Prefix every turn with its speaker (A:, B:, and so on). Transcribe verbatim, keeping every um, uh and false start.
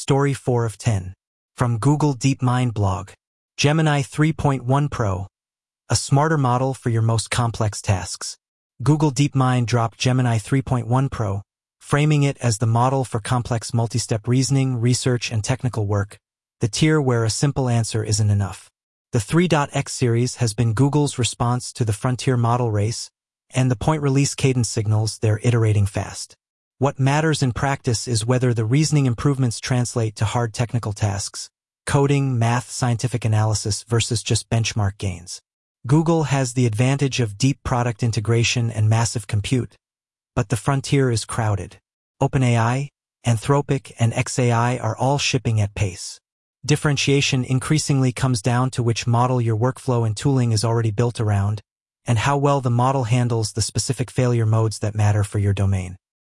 A: Story four of ten. From Google DeepMind blog. Gemini three point one Pro. A smarter model for your most complex tasks. Google DeepMind dropped Gemini three point one Pro, framing it as the model for complex multi-step reasoning, research, and technical work, the tier where a simple answer isn't enough. The three point X series has been Google's response to the frontier model race, and the point release cadence signals they're iterating fast. What matters in practice is whether the reasoning improvements translate to hard technical tasks, coding, math, scientific analysis versus just benchmark gains. Google has the advantage of deep product integration and massive compute, but the frontier is crowded. OpenAI, Anthropic, and X A I are all shipping at pace. Differentiation increasingly comes down to which model your workflow and tooling is already built around, and how well the model handles the specific failure modes that matter for your domain.